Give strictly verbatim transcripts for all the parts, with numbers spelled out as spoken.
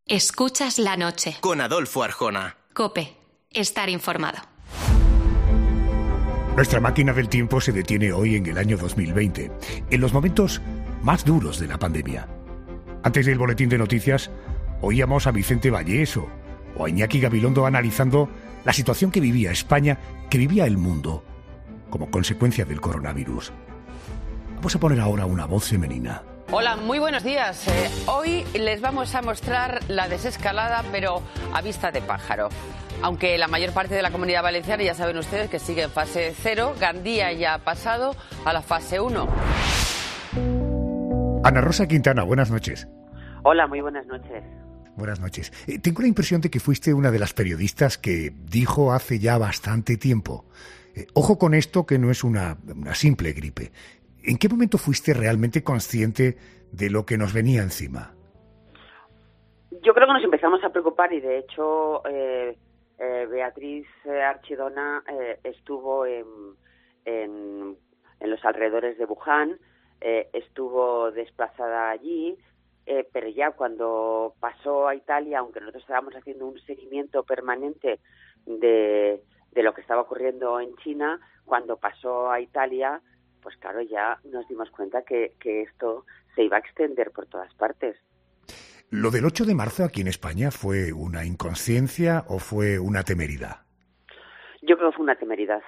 Escuchas la noche. Con Adolfo Arjona. COPE. Estar informado. Nuestra máquina del tiempo se detiene hoy en el año dos mil veinte, en los momentos más duros de la pandemia. Antes del boletín de noticias, oíamos a Vicente Valleso o a Iñaki Gabilondo analizando la situación que vivía España, que vivía el mundo, como consecuencia del coronavirus. Vamos a poner ahora una voz femenina. Hola, muy buenos días. Eh, hoy les vamos a mostrar la desescalada, pero a vista de pájaro. Aunque la mayor parte de la Comunidad Valenciana, ya saben ustedes que sigue en fase cero, Gandía ya ha pasado a la fase uno. Ana Rosa Quintana, buenas noches. Hola, muy buenas noches. Buenas noches. Eh, tengo la impresión de que fuiste una de las periodistas que dijo hace ya bastante tiempo, eh, ojo con esto que no es una, una simple gripe. ¿En qué momento fuiste realmente consciente de lo que nos venía encima? Yo creo que nos empezamos a preocupar y de hecho eh, eh, Beatriz eh, Archidona eh, estuvo en, en, en los alrededores de Wuhan, eh, estuvo desplazada allí, eh, pero ya cuando pasó a Italia, aunque nosotros estábamos haciendo un seguimiento permanente de, de lo que estaba ocurriendo en China, cuando pasó a Italia, pues claro, ya nos dimos cuenta que, que esto se iba a extender por todas partes. ¿Lo del ocho de marzo aquí en España fue una inconsciencia o fue una temeridad? Yo creo que fue una temeridad.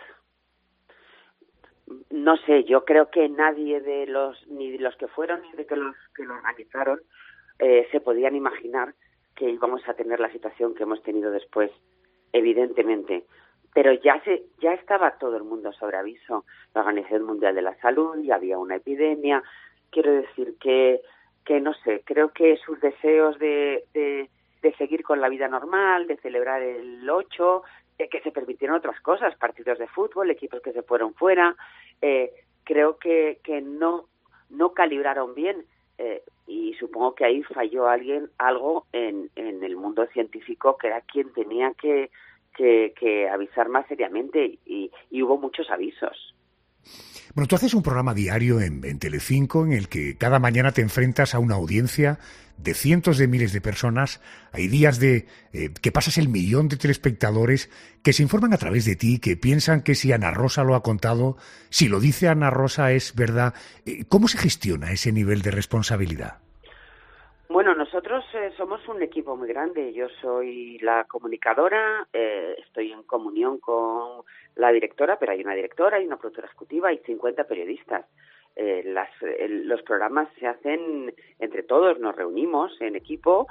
No sé, yo creo que nadie de los, ni de los que fueron ni de que los que lo organizaron, eh, se podían imaginar que íbamos a tener la situación que hemos tenido después, evidentemente. Pero ya se ya estaba todo el mundo sobre aviso. La Organización Mundial de la Salud, ya había una epidemia. Quiero decir que, que no sé, creo que sus deseos de, de, de seguir con la vida normal, de celebrar el ocho, eh, que se permitieron otras cosas, partidos de fútbol, equipos que se fueron fuera, eh, creo que, que no, no calibraron bien. Eh, y supongo que ahí falló alguien, algo en, en el mundo científico, que era quien tenía que Que, que avisar más seriamente y, y hubo muchos avisos. Bueno, tú haces un programa diario en, en Telecinco en el que cada mañana te enfrentas a una audiencia de cientos de miles de personas. Hay días de eh, que pasas el millón de telespectadores que se informan a través de ti, que piensan que si Ana Rosa lo ha contado, si lo dice Ana Rosa es verdad. Eh, ¿Cómo se gestiona ese nivel de responsabilidad? Bueno, nosotros eh, somos un equipo muy grande. Yo soy la comunicadora, eh, estoy en comunión con la directora, pero hay una directora, hay una productora ejecutiva, hay cincuenta periodistas. Eh, las, el, los programas se hacen entre todos, nos reunimos en equipo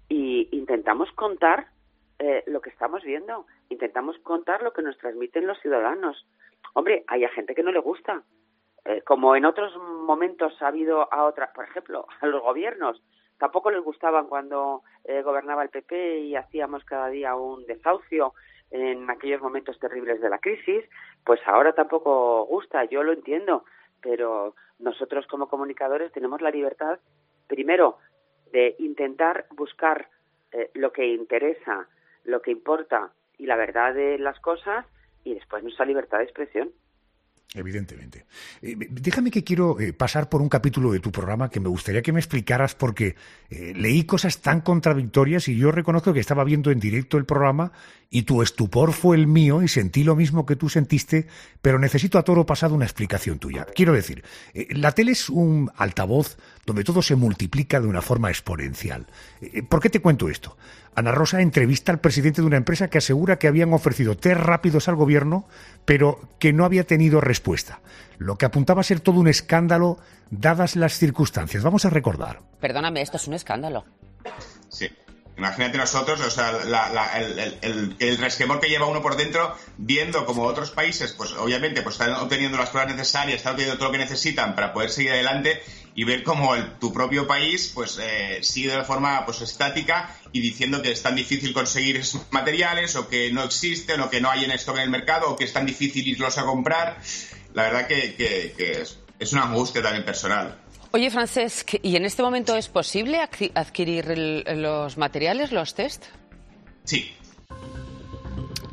e intentamos contar eh, lo que estamos viendo, intentamos contar lo que nos transmiten los ciudadanos. Hombre, hay a gente que no le gusta, eh, como en otros momentos ha habido a otras, por ejemplo, a los gobiernos. Tampoco les gustaban cuando eh, gobernaba el P P y hacíamos cada día un desahucio en aquellos momentos terribles de la crisis, pues ahora tampoco gusta, yo lo entiendo, pero nosotros como comunicadores tenemos la libertad, primero, de intentar buscar eh, lo que interesa, lo que importa y la verdad de las cosas, y después nuestra libertad de expresión. Evidentemente. Eh, déjame que quiero eh, pasar por un capítulo de tu programa que me gustaría que me explicaras porque eh, leí cosas tan contradictorias y yo reconozco que estaba viendo en directo el programa y tu estupor fue el mío y sentí lo mismo que tú sentiste, pero necesito a toro pasado una explicación tuya. Quiero decir, eh, la tele es un altavoz donde todo se multiplica de una forma exponencial. Eh, ¿Por qué te cuento esto? Ana Rosa entrevista al presidente de una empresa que asegura que habían ofrecido test rápidos al gobierno, pero que no había tenido respuesta. Lo que apuntaba a ser todo un escándalo, dadas las circunstancias. Vamos a recordar. Perdóname, esto es un escándalo. Sí. Imagínate nosotros, o sea, la, la, el, el, el, el resquemor que lleva uno por dentro, viendo como otros países, pues obviamente, pues están obteniendo las pruebas necesarias, están obteniendo todo lo que necesitan para poder seguir adelante y ver cómo el, tu propio país, pues eh, sigue de forma pues estática y diciendo que es tan difícil conseguir esos materiales o que no existen o que no hay en stock en el mercado o que es tan difícil irlos a comprar. La verdad que, que, que es, es una angustia también personal. Oye, Francesc, ¿y en este momento es posible adquirir el, los materiales, los test? Sí.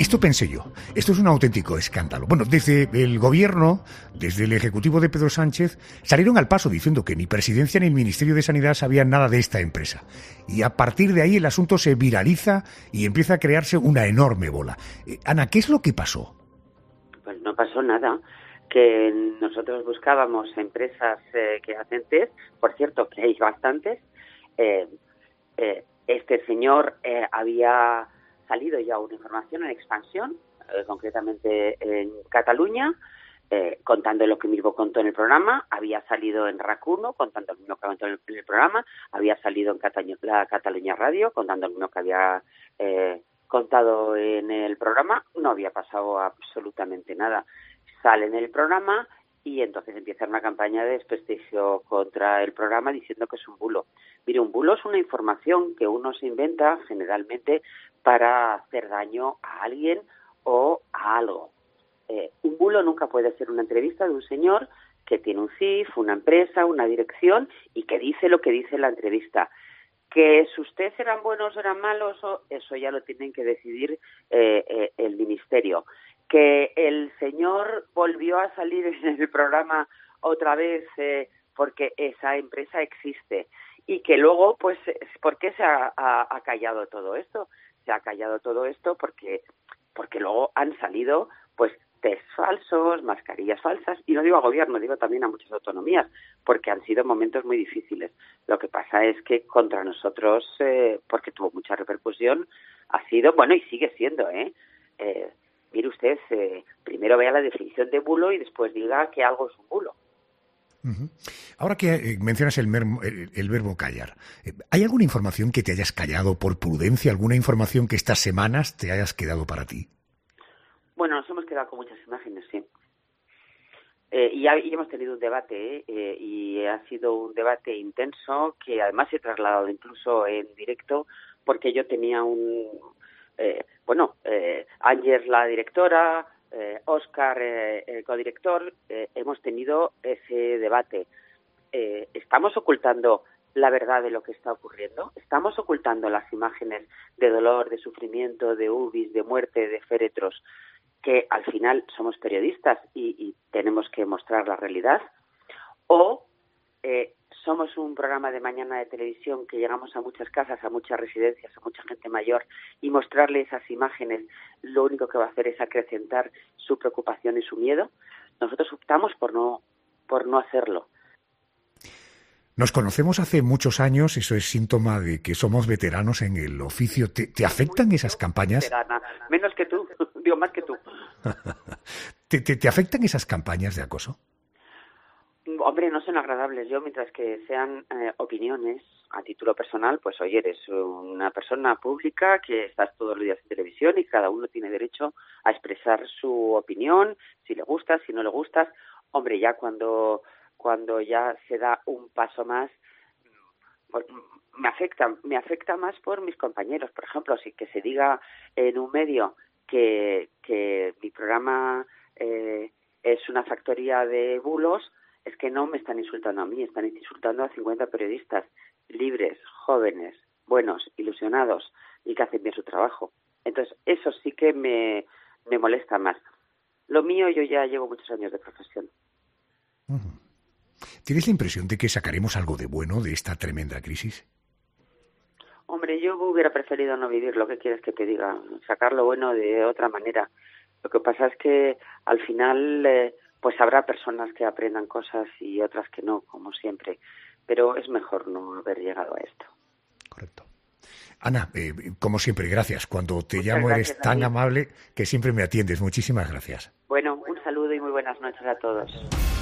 esto pensé yo. Esto es un auténtico escándalo. Bueno, desde el gobierno, desde el ejecutivo de Pedro Sánchez, salieron al paso diciendo que ni Presidencia ni el Ministerio de Sanidad sabían nada de esta empresa. Y a partir de ahí el asunto se viraliza y empieza a crearse una enorme bola. Eh, Ana, ¿qué es lo que pasó? Pues no pasó nada. Que nosotros buscábamos empresas eh, que hacen test, por cierto, que hay bastantes. Eh, eh, este señor eh, había salido ya una información en Expansión, eh, concretamente en Cataluña, eh, contando lo que mismo contó en el programa, había salido en RAC uno, contando lo mismo que contó en el, en el programa, había salido en Cataluña, la Cataluña Radio, contando lo mismo que había eh, contado en el programa, no había pasado absolutamente nada. Sale en el programa y entonces empieza una campaña de desprestigio contra el programa diciendo que es un bulo. Mire, un bulo es una información que uno se inventa generalmente para hacer daño a alguien o a algo. Eh, un bulo nunca puede ser una entrevista de un señor que tiene un C I F, una empresa, una dirección y que dice lo que dice la entrevista. Que sus test eran buenos o eran malos, eso ya lo tienen que decidir eh, eh, el ministerio. Que el señor volvió a salir en el programa otra vez eh, porque esa empresa existe y que luego, pues, ¿por qué se ha, ha, ha callado todo esto? Se ha callado todo esto porque porque luego han salido, pues, test falsos, mascarillas falsas, y no digo a gobierno, digo también a muchas autonomías, porque han sido momentos muy difíciles. Lo que pasa es que contra nosotros, eh, porque tuvo mucha repercusión, ha sido, bueno, y sigue siendo, ¿eh? eh Mire usted, eh, primero vea la definición de bulo y después diga que algo es un bulo. Uh-huh. Ahora que eh, mencionas el, mermo, el, el verbo callar, eh, ¿hay alguna información que te hayas callado por prudencia? ¿Alguna información que estas semanas te hayas quedado para ti? Bueno, nos hemos quedado con muchas imágenes, sí. Eh, y, ha, y hemos tenido un debate, eh, y ha sido un debate intenso que además se ha trasladado incluso en directo porque yo tenía un... Eh, bueno, eh, Ángel, la directora, eh, Óscar, eh, el codirector, eh, hemos tenido ese debate. Eh, ¿Estamos ocultando la verdad de lo que está ocurriendo? ¿Estamos ocultando las imágenes de dolor, de sufrimiento, de U B Is, de muerte, de féretros, que al final somos periodistas y, y tenemos que mostrar la realidad? ¿O eh, somos un programa de mañana de televisión que llegamos a muchas casas, a muchas residencias, a mucha gente mayor y mostrarle esas imágenes lo único que va a hacer es acrecentar su preocupación y su miedo? Nosotros optamos por no, por no hacerlo. Nos conocemos hace muchos años, eso es síntoma de que somos veteranos en el oficio. ¿Te, te afectan esas campañas? Veterana. Menos que tú, digo más que tú. ¿Te, te, ¿Te afectan esas campañas de acoso? Hombre, no son agradables. Yo, mientras que sean eh, opiniones a título personal, pues oye, eres una persona pública que estás todos los días en televisión y cada uno tiene derecho a expresar su opinión, si le gustas, si no le gustas. Hombre, ya cuando cuando ya se da un paso más, me afecta, me afecta más por mis compañeros. Por ejemplo, si que se diga en un medio que, que mi programa eh, es una factoría de bulos, es que no me están insultando a mí, están insultando a cincuenta periodistas libres, jóvenes, buenos, ilusionados y que hacen bien su trabajo. Entonces, eso sí que me, me molesta más. Lo mío, yo ya llevo muchos años de profesión. Uh-huh. ¿Tienes la impresión de que sacaremos algo de bueno de esta tremenda crisis? Hombre, yo hubiera preferido no vivir, lo que quieres que te diga, sacar lo bueno de otra manera. Lo que pasa es que al final... Eh, pues habrá personas que aprendan cosas y otras que no, como siempre. Pero es mejor no haber llegado a esto. Correcto. Ana, eh, como siempre, gracias. Cuando te Muchas llamo eres tan ti. amable que siempre me atiendes. Muchísimas gracias. Bueno, un saludo y muy buenas noches a todos.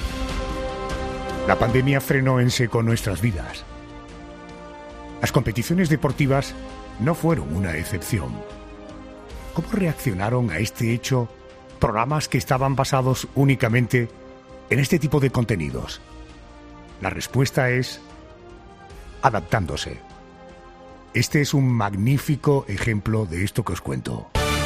La pandemia frenó en seco nuestras vidas. Las competiciones deportivas no fueron una excepción. ¿Cómo reaccionaron a este hecho programas que estaban basados únicamente en este tipo de contenidos? La respuesta es adaptándose. Este es un magnífico ejemplo de esto que os cuento.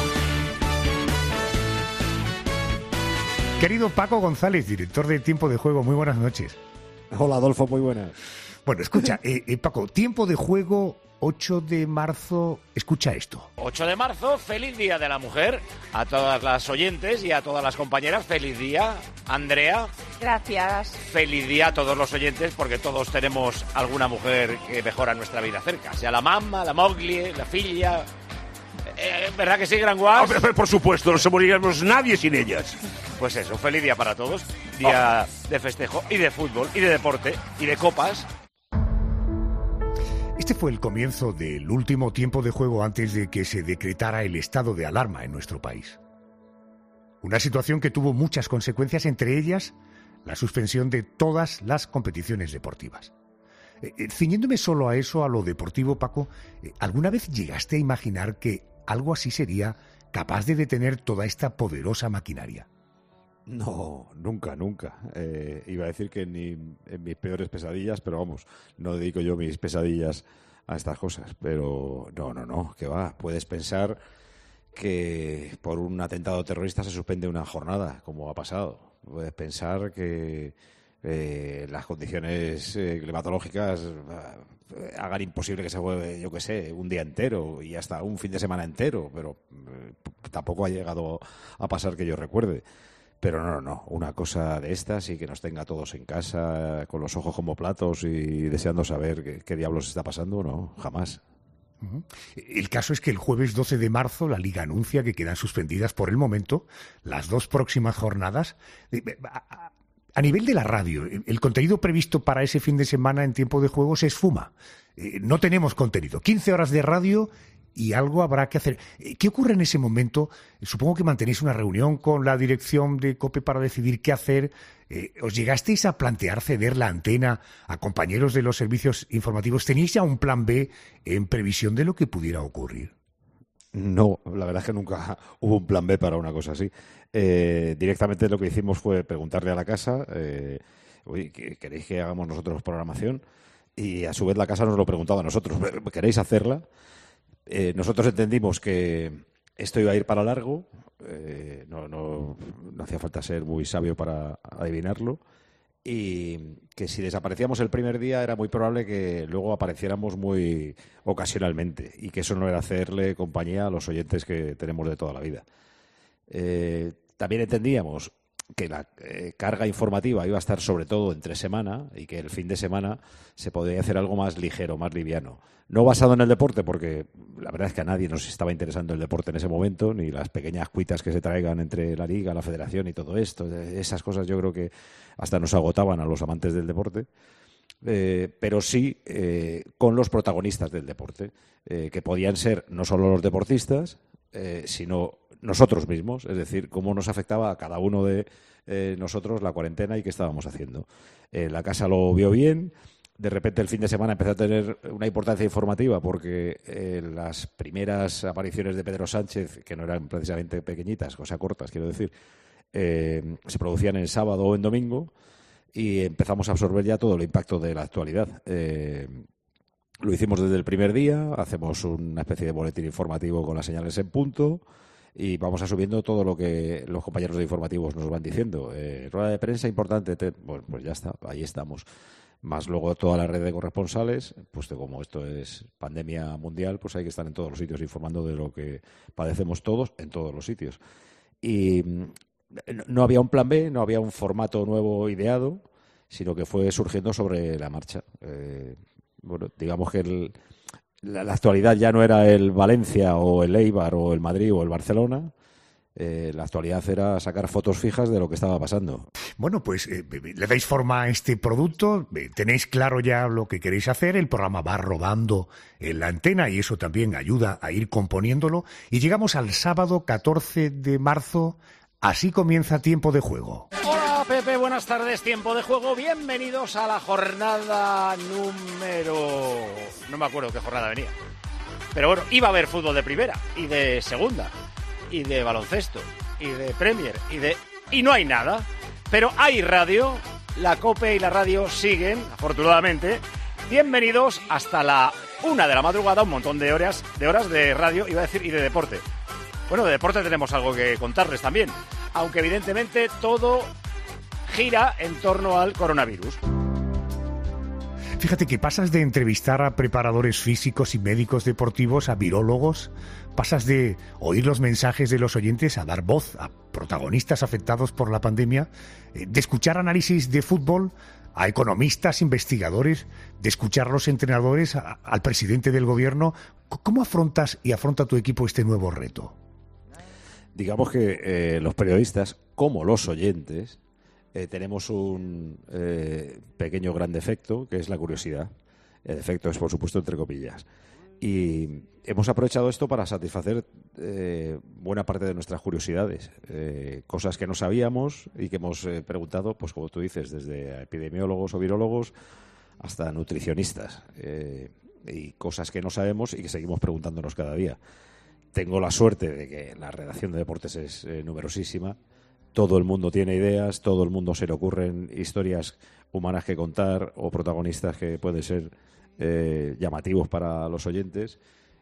Querido Paco González, director de Tiempo de Juego, muy buenas noches. Hola, Adolfo, muy buenas. Bueno, escucha, eh, eh, Paco, Tiempo de Juego ocho de marzo, escucha esto. ocho de marzo, feliz Día de la Mujer. A todas las oyentes y a todas las compañeras, feliz día. Andrea. Gracias. Feliz día a todos los oyentes, porque todos tenemos alguna mujer que mejora nuestra vida cerca. Sea la mamma, la moglie, la filla. Eh, ¿Verdad que sí, Gran Guas? Oh, por supuesto, no somos nadie sin ellas. Pues eso, feliz día para todos. Día oh. de festejo y de fútbol y de deporte y de copas. Este fue el comienzo del último tiempo de juego antes de que se decretara el estado de alarma en nuestro país. Una situación que tuvo muchas consecuencias, entre ellas la suspensión de todas las competiciones deportivas. Eh, eh, ciñéndome solo a eso, a lo deportivo, Paco, eh, ¿alguna vez llegaste a imaginar que algo así sería capaz de detener toda esta poderosa maquinaria? No, nunca, nunca. Eh, iba a decir que ni en mis peores pesadillas, pero vamos, no dedico yo mis pesadillas a estas cosas. Pero no, no, no, que va. Puedes pensar que por un atentado terrorista se suspende una jornada, como ha pasado. Puedes pensar que eh, las condiciones eh, climatológicas eh, hagan imposible que se juegue, yo qué sé, un día entero y hasta un fin de semana entero, pero eh, tampoco ha llegado a pasar que yo recuerde. Pero no, no, no, una cosa de estas y que nos tenga todos en casa con los ojos como platos y deseando saber qué, qué diablos está pasando, no, jamás. Uh-huh. El caso es que el jueves doce de marzo la Liga anuncia que quedan suspendidas por el momento las dos próximas jornadas. A, a nivel de la radio, el contenido previsto para ese fin de semana en tiempo de juego se esfuma. No tenemos contenido, quince horas de radio y algo habrá que hacer. ¿Qué ocurre en ese momento? Supongo que mantenéis una reunión con la dirección de COPE para decidir qué hacer. Eh, ¿Os llegasteis a plantear ceder la antena a compañeros de los servicios informativos? ¿Tenéis ya un plan B en previsión de lo que pudiera ocurrir? No, la verdad es que nunca hubo un plan B para una cosa así. Eh, directamente lo que hicimos fue preguntarle a la casa, eh, oye, ¿queréis que hagamos nosotros programación? Y a su vez la casa nos lo preguntaba a nosotros, ¿queréis hacerla? Eh, nosotros entendimos que esto iba a ir para largo, eh, no, no, no hacía falta ser muy sabio para adivinarlo, y que si desaparecíamos el primer día era muy probable que luego apareciéramos muy ocasionalmente, y que eso no era hacerle compañía a los oyentes que tenemos de toda la vida. Eh, también entendíamos que la eh, carga informativa iba a estar sobre todo entre semana y que el fin de semana se podría hacer algo más ligero, más liviano. No basado en el deporte, porque la verdad es que a nadie nos estaba interesando el deporte en ese momento, ni las pequeñas cuitas que se traigan entre la Liga, la Federación y todo esto. Esas cosas yo creo que hasta nos agotaban a los amantes del deporte. Eh, pero sí eh, con los protagonistas del deporte, eh, que podían ser no solo los deportistas, eh, sino nosotros mismos, es decir, cómo nos afectaba a cada uno de eh, nosotros la cuarentena y qué estábamos haciendo. Eh, la casa lo vio bien, de repente el fin de semana empezó a tener una importancia informativa porque eh, las primeras apariciones de Pedro Sánchez, que no eran precisamente pequeñitas, o sea, cortas, quiero decir, eh, se producían en sábado o en domingo y empezamos a absorber ya todo el impacto de la actualidad. Eh, lo hicimos desde el primer día, hacemos una especie de boletín informativo con las señales en punto, y vamos a subiendo todo lo que los compañeros de informativos nos van diciendo. Eh, rueda de prensa importante, te, bueno, pues ya está, ahí estamos. Más luego toda la red de corresponsales, pues como esto es pandemia mundial, pues hay que estar en todos los sitios informando de lo que padecemos todos en todos los sitios. Y no había un plan B, no había un formato nuevo ideado, sino que fue surgiendo sobre la marcha. Eh, bueno, digamos que el... La, la actualidad ya no era el Valencia o el Eibar o el Madrid o el Barcelona. Eh, la actualidad era sacar fotos fijas de lo que estaba pasando. Bueno, pues eh, le dais forma a este producto, eh, tenéis claro ya lo que queréis hacer, el programa va rodando en la antena y eso también ayuda a ir componiéndolo. Y llegamos al sábado catorce de marzo, así comienza Tiempo de Juego. Hola Pepe, buenas tardes, Tiempo de Juego, bienvenidos a la jornada número... no me acuerdo qué jornada venía, pero bueno, iba a haber fútbol de primera y de segunda y de baloncesto y de Premier y de... y no hay nada, pero hay radio, la COPE y la radio siguen, afortunadamente. Bienvenidos hasta la una de la madrugada, un montón de horas, de horas de radio, iba a decir, y de deporte. Bueno, de deporte tenemos algo que contarles también, aunque evidentemente todo gira en torno al coronavirus. Fíjate que pasas de entrevistar a preparadores físicos y médicos deportivos a virólogos, pasas de oír los mensajes de los oyentes a dar voz a protagonistas afectados por la pandemia, de escuchar análisis de fútbol a economistas, investigadores, de escuchar a los entrenadores, a, al presidente del gobierno. ¿Cómo afrontas y afronta tu equipo este nuevo reto? Digamos que eh, los periodistas, como los oyentes, eh, tenemos un eh, pequeño gran defecto, que es la curiosidad. El defecto es, por supuesto, entre comillas. Y hemos aprovechado esto para satisfacer eh, buena parte de nuestras curiosidades, eh, cosas que no sabíamos y que hemos eh, preguntado, pues como tú dices, desde epidemiólogos o virólogos hasta nutricionistas, eh, y cosas que no sabemos y que seguimos preguntándonos cada día. Tengo la suerte de que la redacción de deportes es eh, numerosísima. Todo el mundo tiene ideas, todo el mundo se le ocurren historias humanas que contar o protagonistas que pueden ser eh, llamativos para los oyentes,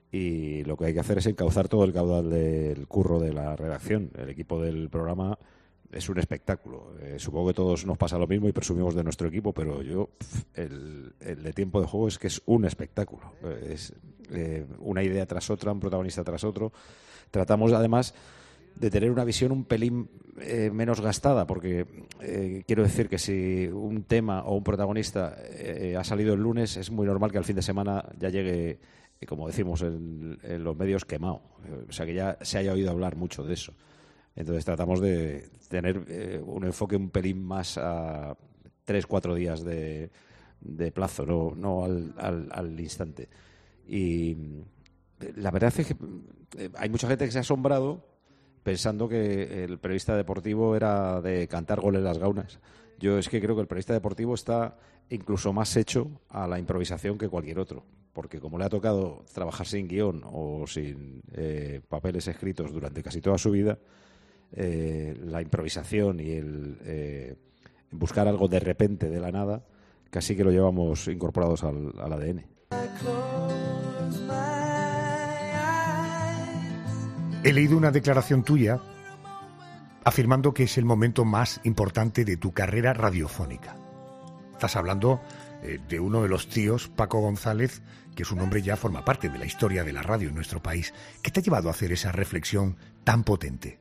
y lo que hay que hacer es encauzar todo el caudal del curro de la redacción. El equipo del programa es un espectáculo. Eh, supongo que todos nos pasa lo mismo y presumimos de nuestro equipo, pero yo, el, el de tiempo de juego es que es un espectáculo. Es eh, una idea tras otra, un protagonista tras otro. Tratamos, además, de tener una visión un pelín eh, menos gastada, porque eh, quiero decir que si un tema o un protagonista eh, ha salido el lunes, es muy normal que al fin de semana ya llegue, eh, como decimos en, en los medios, quemado. Eh, o sea, que ya se haya oído hablar mucho de eso. Entonces tratamos de tener eh, un enfoque un pelín más a tres, cuatro días de, de plazo, no, no al, al, al instante. Y la verdad es que eh, hay mucha gente que se ha asombrado pensando que el periodista deportivo era de cantar goles en las gaunas. Yo es que creo que el periodista deportivo está incluso más hecho a la improvisación que cualquier otro, porque como le ha tocado trabajar sin guión o sin eh, papeles escritos durante casi toda su vida, eh, la improvisación y el eh, buscar algo de repente, de la nada, casi que lo llevamos incorporados al, al A D N. He leído una declaración tuya afirmando que es el momento más importante de tu carrera radiofónica. Estás hablando eh, de uno de los tíos, Paco González, que es un hombre ya forma parte de la historia de la radio en nuestro país. ¿Qué te ha llevado a hacer esa reflexión tan potente?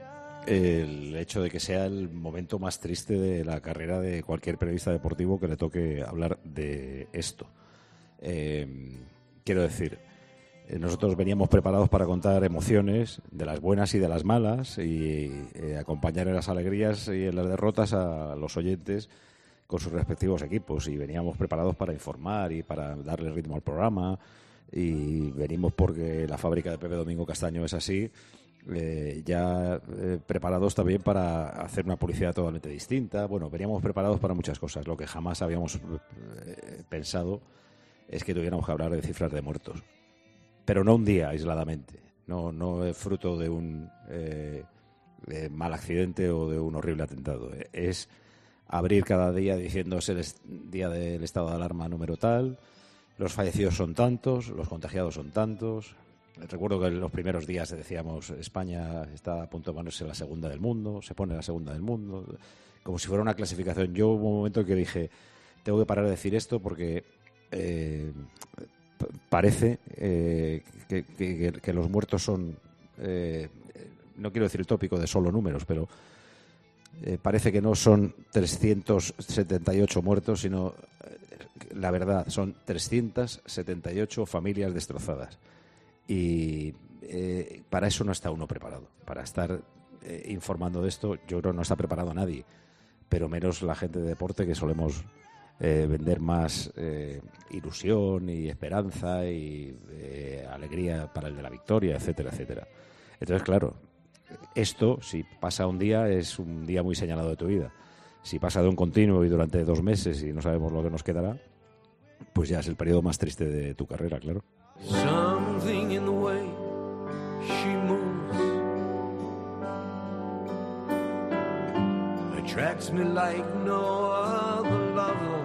El hecho de que sea el momento más triste de la carrera de cualquier periodista deportivo que le toque hablar de esto. Eh, quiero decir, nosotros veníamos preparados para contar emociones, de las buenas y de las malas, y eh, acompañar en las alegrías y en las derrotas a los oyentes con sus respectivos equipos. Y veníamos preparados para informar y para darle ritmo al programa. Y venimos porque la fábrica de Pepe Domingo Castaño es así, eh, ya eh, preparados también para hacer una publicidad totalmente distinta. Bueno, veníamos preparados para muchas cosas. Lo que jamás habíamos eh, pensado es que tuviéramos que hablar de cifras de muertos. Pero no un día aisladamente, no, no es fruto de un eh, de mal accidente o de un horrible atentado. Es abrir cada día diciendo es el est- día del estado de alarma número tal, los fallecidos son tantos, los contagiados son tantos. Recuerdo que en los primeros días decíamos España está a punto de ponerse la segunda del mundo, se pone la segunda del mundo, como si fuera una clasificación. Yo hubo un momento en que dije, tengo que parar de decir esto porque Eh, parece eh, que, que, que los muertos son, eh, no quiero decir el tópico de solo números, pero eh, parece que no son trescientos setenta y ocho muertos, sino, eh, la verdad, son trescientas setenta y ocho familias destrozadas. Y eh, para eso no está uno preparado. Para estar eh, informando de esto, yo creo que no está preparado nadie, pero menos la gente de deporte, que solemos Eh, vender más eh, ilusión y esperanza y eh, alegría para el de la victoria, etcétera, etcétera. Entonces, claro, esto, si pasa un día, es un día muy señalado de tu vida. Si pasa de un continuo y durante dos meses y no sabemos lo que nos quedará, pues ya es el periodo más triste de tu carrera, claro. Something in the way she moves attracts me like no other lover.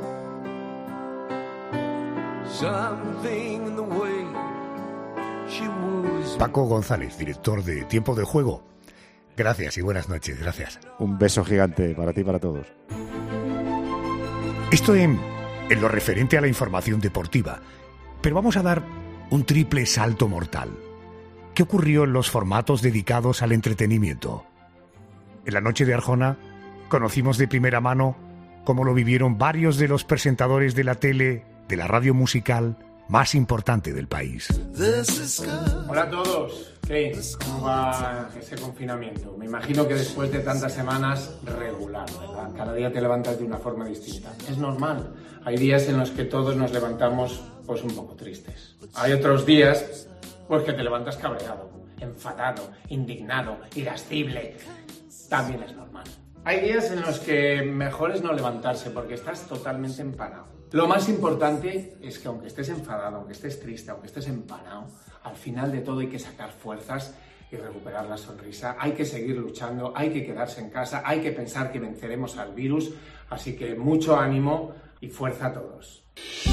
Something in the way she moves. Paco González, director de Tiempo de Juego. Gracias y buenas noches, gracias. Un beso gigante para ti y para todos. Esto en, en lo referente a la información deportiva. Pero vamos a dar un triple salto mortal. ¿Qué ocurrió en los formatos dedicados al entretenimiento? En la noche de Arjona conocimos de primera mano cómo lo vivieron varios de los presentadores de la tele, de la radio musical más importante del país. Hola a todos. ¿Qué? ¿Cómo va ese confinamiento? Me imagino que después de tantas semanas, regular, ¿verdad? Cada día te levantas de una forma distinta. Es normal. Hay días en los que todos nos levantamos pues un poco tristes. Hay otros días pues que te levantas cabreado, enfadado, indignado, irascible. También es normal. Hay días en los que mejor es no levantarse porque estás totalmente empanado. Lo más importante es que aunque estés enfadado, aunque estés triste, aunque estés empanado, al final de todo hay que sacar fuerzas y recuperar la sonrisa. Hay que seguir luchando, hay que quedarse en casa, hay que pensar que venceremos al virus. Así que mucho ánimo y fuerza a todos.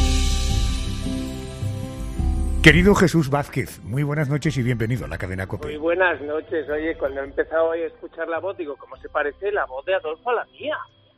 Querido Jesús Vázquez, muy buenas noches y bienvenido a la cadena COPE. Muy buenas noches. Oye, cuando he empezado hoy a escuchar la voz, digo, ¿cómo se parece la voz de Adolfo a la mía?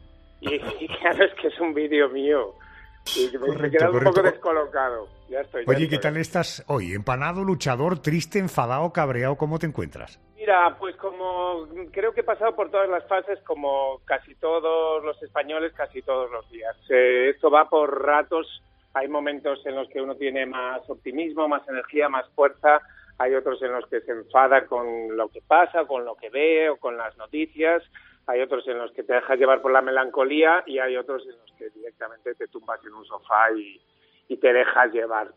Y, y claro, es que es un vídeo mío. Y me he quedado un poco descolocado. Ya estoy. Ya Oye, estoy. ¿qué tal estás hoy? ¿Empanado, luchador, triste, enfadado, cabreado? ¿Cómo te encuentras? Mira, pues como creo que he pasado por todas las fases, como casi todos los españoles, casi todos los días. Eh, esto va por ratos. Hay momentos en los que uno tiene más optimismo, más energía, más fuerza. Hay otros en los que se enfada con lo que pasa, con lo que ve o con las noticias. Hay otros en los que te dejas llevar por la melancolía y hay otros en los que directamente te tumbas en un sofá y, y te dejas llevar.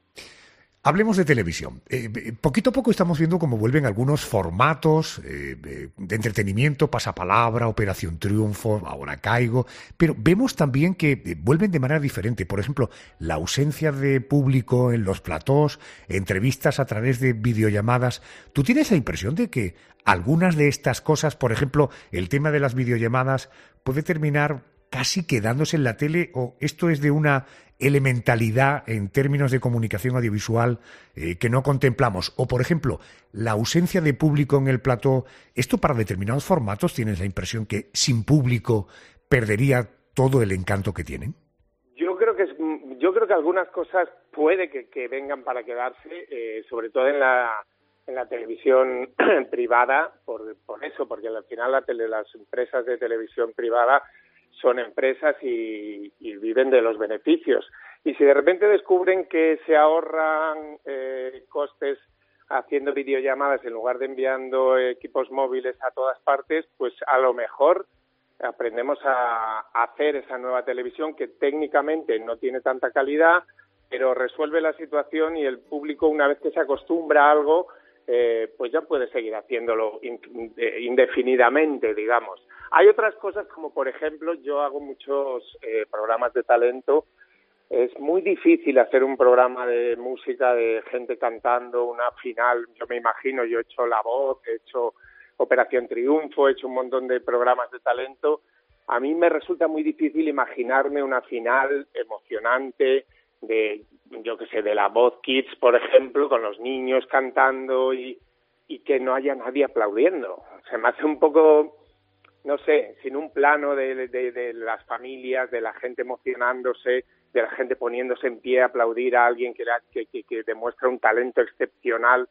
Hablemos de televisión. Eh, poquito a poco estamos viendo cómo vuelven algunos formatos eh, de entretenimiento, Pasapalabra, Operación Triunfo, Ahora Caigo, pero vemos también que vuelven de manera diferente. Por ejemplo, la ausencia de público en los platós, entrevistas a través de videollamadas. ¿Tú tienes la impresión de que algunas de estas cosas, por ejemplo, el tema de las videollamadas, puede terminar casi quedándose en la tele, o esto es de una elementalidad en términos de comunicación audiovisual eh, que no contemplamos? O, por ejemplo, la ausencia de público en el plató, ¿esto para determinados formatos tienes la impresión que sin público perdería todo el encanto que tienen? Yo creo que es, yo creo que algunas cosas puede que, que vengan para quedarse, eh, sobre todo en la en la televisión privada, por, por eso, porque al final la tele, las empresas de televisión privada son empresas y, y viven de los beneficios. Y si de repente descubren que se ahorran eh, costes haciendo videollamadas en lugar de enviando equipos móviles a todas partes, pues a lo mejor aprendemos a, a hacer esa nueva televisión que técnicamente no tiene tanta calidad, pero resuelve la situación y el público, una vez que se acostumbra a algo, eh, pues ya puede seguir haciéndolo indefinidamente, digamos. Hay otras cosas como, por ejemplo, yo hago muchos eh, programas de talento. Es muy difícil hacer un programa de música de gente cantando una final. Yo me imagino, yo he hecho La Voz, he hecho Operación Triunfo, he hecho un montón de programas de talento. A mí me resulta muy difícil imaginarme una final emocionante de, yo qué sé, de La Voz Kids, por ejemplo, con los niños cantando y, y que no haya nadie aplaudiendo. Se me hace un poco, no sé, sin un plano de, de, de las familias, de la gente emocionándose, de la gente poniéndose en pie a aplaudir a alguien que, que, que, que demuestra un talento excepcional.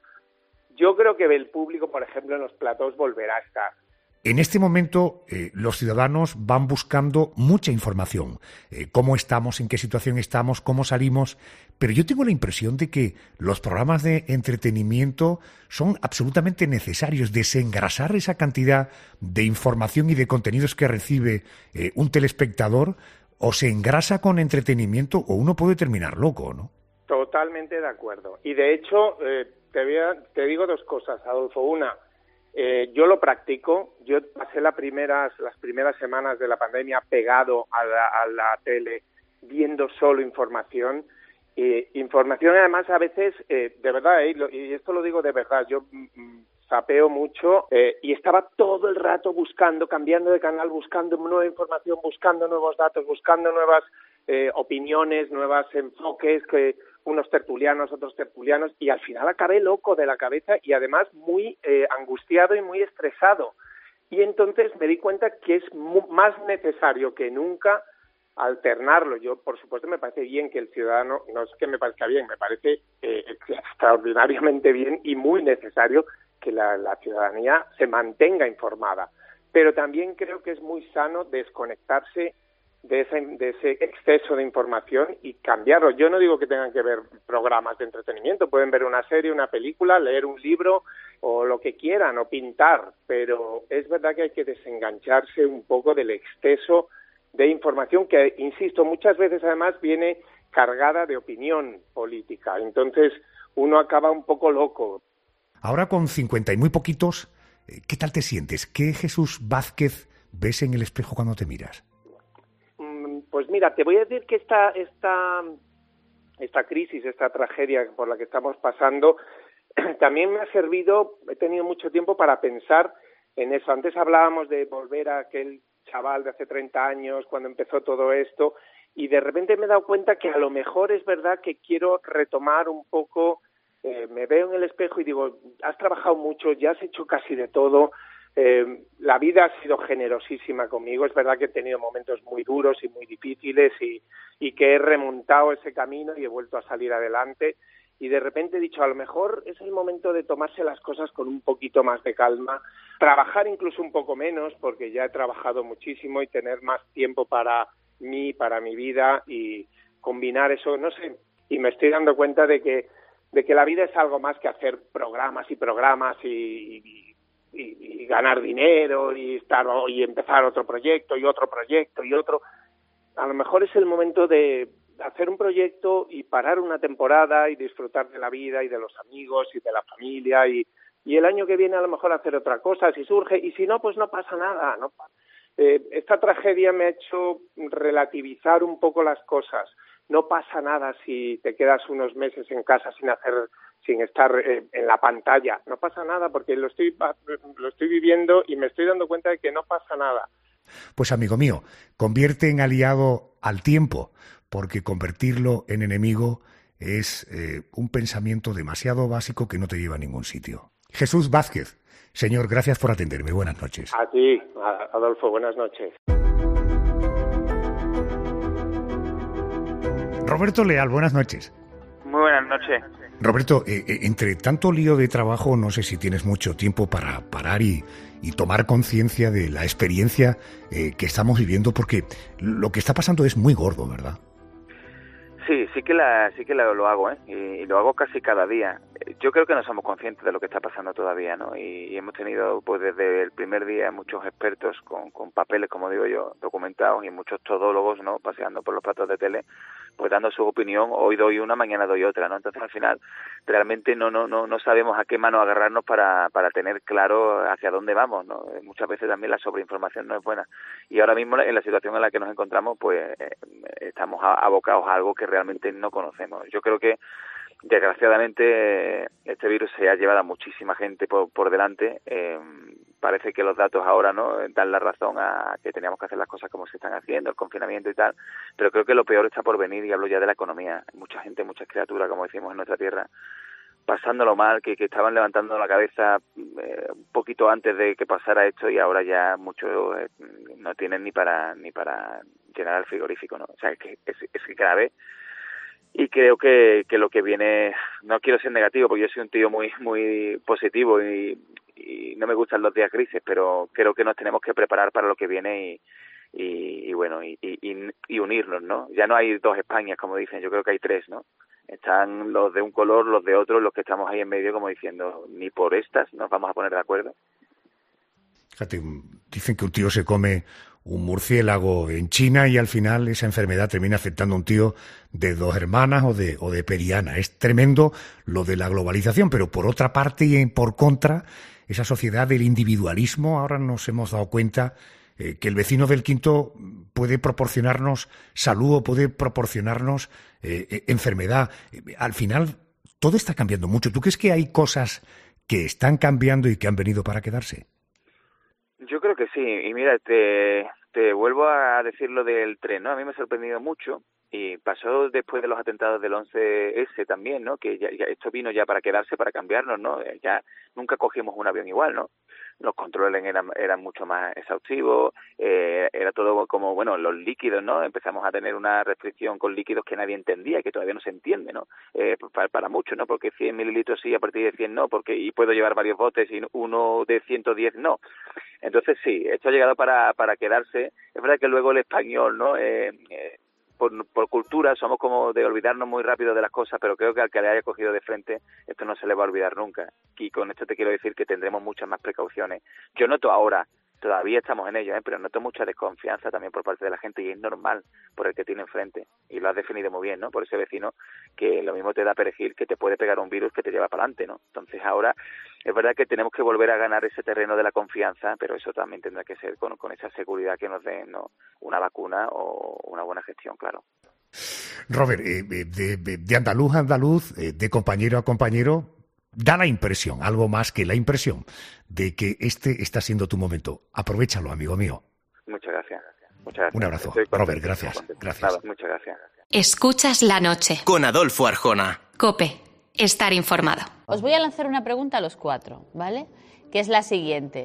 Yo creo que el público, por ejemplo, en los platós volverá a estar. En este momento, eh, los ciudadanos van buscando mucha información. Eh, cómo estamos, en qué situación estamos, cómo salimos. Pero yo tengo la impresión de que los programas de entretenimiento son absolutamente necesarios. Desengrasar esa cantidad de información y de contenidos que recibe eh, un telespectador, o se engrasa con entretenimiento o uno puede terminar loco, ¿no? Totalmente de acuerdo. Y de hecho, eh, te, voy a, te digo dos cosas, Adolfo. Una, Eh, yo lo practico. Yo pasé las primeras, las primeras semanas de la pandemia pegado a la, a la tele, viendo solo información. Eh, información, además, a veces, eh, de verdad, eh, y esto lo digo de verdad, yo mm, zapeo mucho eh, y estaba todo el rato buscando, cambiando de canal, buscando nueva información, buscando nuevos datos, buscando nuevas eh, opiniones, nuevos enfoques, que unos tertulianos, otros tertulianos, y al final acabé loco de la cabeza y además muy eh, angustiado y muy estresado. Y entonces me di cuenta que es mu- más necesario que nunca alternarlo. Yo, por supuesto, me parece bien que el ciudadano, no es que me parezca bien, me parece eh, extraordinariamente bien y muy necesario que la, la ciudadanía se mantenga informada. Pero también creo que es muy sano desconectarse de ese, de ese exceso de información y cambiarlo. Yo no digo que tengan que ver programas de entretenimiento, pueden ver una serie, una película, leer un libro o lo que quieran, o pintar, pero es verdad que hay que desengancharse un poco del exceso de información que, insisto, muchas veces además viene cargada de opinión política. Entonces uno acaba un poco loco. Ahora con cincuenta y muy poquitos, ¿qué tal te sientes? ¿Qué Jesús Vázquez ves en el espejo cuando te miras? Pues mira, te voy a decir que esta, esta, esta crisis, esta tragedia por la que estamos pasando, también me ha servido, he tenido mucho tiempo para pensar en eso. Antes hablábamos de volver a aquel chaval de hace treinta años, cuando empezó todo esto, y de repente me he dado cuenta que a lo mejor es verdad que quiero retomar un poco, eh, me veo en el espejo y digo, has trabajado mucho, ya has hecho casi de todo. Eh, la vida ha sido generosísima conmigo, es verdad que he tenido momentos muy duros y muy difíciles y, y que he remontado ese camino y he vuelto a salir adelante y de repente he dicho, a lo mejor es el momento de tomarse las cosas con un poquito más de calma, trabajar incluso un poco menos porque ya he trabajado muchísimo y tener más tiempo para mí, para mi vida y combinar eso, no sé, y me estoy dando cuenta de que, de que la vida es algo más que hacer programas y programas y, y Y, y ganar dinero y estar y empezar otro proyecto y otro proyecto y otro. A lo mejor es el momento de hacer un proyecto y parar una temporada y disfrutar de la vida y de los amigos y de la familia y, y el año que viene a lo mejor hacer otra cosa si surge y si no, pues no pasa nada. ¿no? Eh, esta tragedia me ha hecho relativizar un poco las cosas. No pasa nada si te quedas unos meses en casa sin hacer sin estar eh, en la pantalla. No pasa nada porque lo estoy, lo estoy viviendo y me estoy dando cuenta de que no pasa nada. Pues amigo mío, convierte en aliado al tiempo, porque convertirlo en enemigo es eh, un pensamiento demasiado básico que no te lleva a ningún sitio. Jesús Vázquez, señor, gracias por atenderme. Buenas noches. A ti, Adolfo, buenas noches. Roberto Leal, buenas noches. Muy buenas noches. Roberto, eh, eh, entre tanto lío de trabajo, no sé si tienes mucho tiempo para parar y, y tomar conciencia de la experiencia eh, que estamos viviendo, porque lo que está pasando es muy gordo, ¿verdad? Sí, sí que la, sí que la, lo hago, ¿eh? Y, y lo hago casi cada día. Yo creo que no somos conscientes de lo que está pasando todavía, ¿no? Y, y hemos tenido, pues desde el primer día, muchos expertos con, con papeles, como digo yo, documentados y muchos todólogos, ¿no? Paseando por los platos de tele, pues dando su opinión. Hoy doy una, mañana doy otra, ¿no? Entonces, al final, realmente no, no, no, no sabemos a qué mano agarrarnos para, para tener claro hacia dónde vamos, ¿no? Muchas veces también la sobreinformación no es buena. Y ahora mismo, en la situación en la que nos encontramos, pues eh, estamos abocados a algo que realmente no conocemos. Yo creo que desgraciadamente este virus se ha llevado a muchísima gente por, por delante. Eh, parece que los datos ahora no dan la razón a que teníamos que hacer las cosas como se están haciendo, el confinamiento y tal, pero creo que lo peor está por venir y hablo ya de la economía. Mucha gente, muchas criaturas, como decimos en nuestra tierra, pasándolo mal, que, que estaban levantando la cabeza eh, un poquito antes de que pasara esto y ahora ya muchos eh, no tienen ni para ni para llenar el frigorífico, ¿no? O sea, es que es, es grave. Y creo que, que lo que viene, no quiero ser negativo porque yo soy un tío muy muy positivo y, y no me gustan los días grises, pero creo que nos tenemos que preparar para lo que viene y, y, y bueno, y, y, y unirnos, ¿no? Ya no hay dos Españas, como dicen, yo creo que hay tres, ¿no? Están los de un color, los de otro, los que estamos ahí en medio como diciendo, ni por estas nos vamos a poner de acuerdo. Fíjate, dicen que un tío se come un murciélago en China y al final esa enfermedad termina afectando a un tío de dos hermanas o de, o de Periana. Es tremendo lo de la globalización, pero por otra parte y por contra, esa sociedad del individualismo, ahora nos hemos dado cuenta eh, que el vecino del quinto puede proporcionarnos salud o puede proporcionarnos eh, eh, enfermedad. Eh, al final, todo está cambiando mucho. ¿Tú crees que hay cosas que están cambiando y que han venido para quedarse? Yo creo que sí, y mira, te, te vuelvo a decir lo del tren, ¿no? A mí me ha sorprendido mucho, y pasó después de los atentados del once ese también, ¿no? Que ya, ya esto vino ya para quedarse, para cambiarnos, ¿no? Ya nunca cogimos un avión igual, ¿no? los controles eran, eran mucho más exhaustivos, eh, era todo como, bueno, los líquidos, ¿no? Empezamos a tener una restricción con líquidos que nadie entendía y que todavía no se entiende, ¿no? Eh, para, para muchos, ¿no? Porque cien mililitros sí, a partir de cien no, porque y puedo llevar varios botes y uno de ciento diez no. Entonces sí, esto ha llegado para, para quedarse. Es verdad que luego el español, ¿no? Eh, eh, Por, por cultura somos como de olvidarnos muy rápido de las cosas, pero creo que al que le haya cogido de frente esto no se le va a olvidar nunca. Y con esto te quiero decir que tendremos muchas más precauciones. Yo noto ahora, todavía estamos en ello, ¿eh? pero noto mucha desconfianza también por parte de la gente y es normal por el que tiene enfrente. Y lo has definido muy bien, ¿no? Por ese vecino que lo mismo te da perejil que te puede pegar un virus que te lleva para adelante, ¿no? Entonces ahora es verdad que tenemos que volver a ganar ese terreno de la confianza, pero eso también tendrá que ser con, con esa seguridad que nos den, ¿no? Una vacuna o una buena gestión, claro. Robert, eh, de, de, de andaluz a andaluz, eh, de compañero a compañero, da la impresión, algo más que la impresión, de que este está siendo tu momento. Aprovéchalo, amigo mío. Muchas gracias. Muchas gracias. Un abrazo, Robert, gracias. gracias. Nada, muchas gracias. Escuchas la noche. Con Adolfo Arjona. COPE. Estar informado. Os voy a lanzar una pregunta a los cuatro, ¿vale? Que es la siguiente.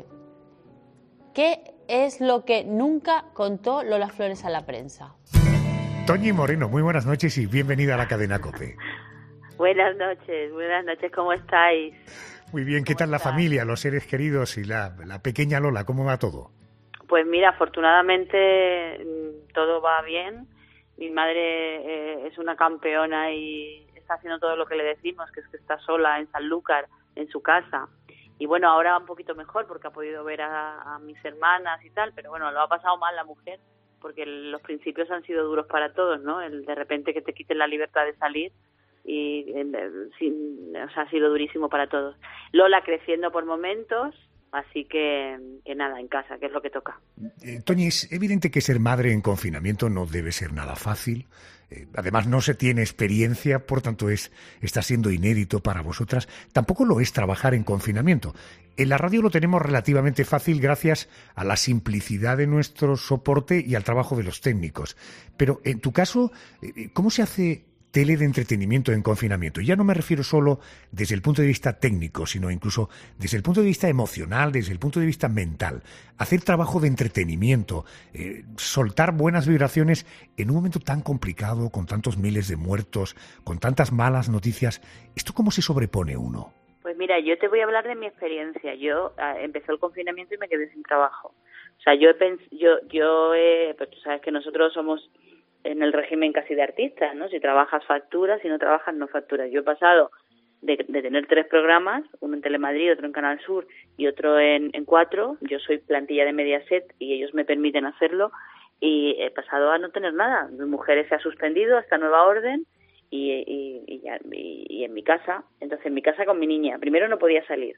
¿Qué es lo que nunca contó Lola Flores a la prensa? Toñi Moreno, muy buenas noches y bienvenida a la cadena COPE. Buenas noches, buenas noches, ¿cómo estáis? Muy bien, ¿qué tal la familia, los seres queridos y la, la pequeña Lola? ¿Cómo va todo? Pues mira, afortunadamente todo va bien. Mi madre eh, es una campeona y está haciendo todo lo que le decimos, que es que está sola en Sanlúcar, en su casa. Y bueno, ahora va un poquito mejor porque ha podido ver a, a mis hermanas y tal, pero bueno, lo ha pasado mal la mujer porque los principios han sido duros para todos, ¿no? El de repente que te quiten la libertad de salir y el, sin, o sea, ha sido durísimo para todos. Lola creciendo por momentos, así que, que nada, en casa, que es lo que toca. Eh, Toñi, es evidente que ser madre en confinamiento no debe ser nada fácil. Eh, además, no se tiene experiencia, por tanto, es está siendo inédito para vosotras. Tampoco lo es trabajar en confinamiento. En la radio lo tenemos relativamente fácil gracias a la simplicidad de nuestro soporte y al trabajo de los técnicos. Pero en tu caso, eh, ¿cómo se hace tele de entretenimiento en confinamiento? Ya no me refiero solo desde el punto de vista técnico, sino incluso desde el punto de vista emocional, desde el punto de vista mental. Hacer trabajo de entretenimiento, eh, soltar buenas vibraciones en un momento tan complicado, con tantos miles de muertos, con tantas malas noticias. ¿Esto cómo se sobrepone uno? Pues mira, yo te voy a hablar de mi experiencia. Yo eh, empezó el confinamiento y me quedé sin trabajo. O sea, yo he pens- yo yo eh, pues tú sabes que nosotros somos en el régimen casi de artistas, ¿no? Si trabajas facturas, si no trabajas no facturas. Yo he pasado de, de tener tres programas, uno en Telemadrid, otro en Canal Sur y otro en, en Cuatro. Yo soy plantilla de Mediaset y ellos me permiten hacerlo y he pasado a no tener nada. Mi mujer se ha suspendido hasta nueva orden y, y, y, ya, y, y en mi casa, entonces en mi casa con mi niña. Primero no podía salir.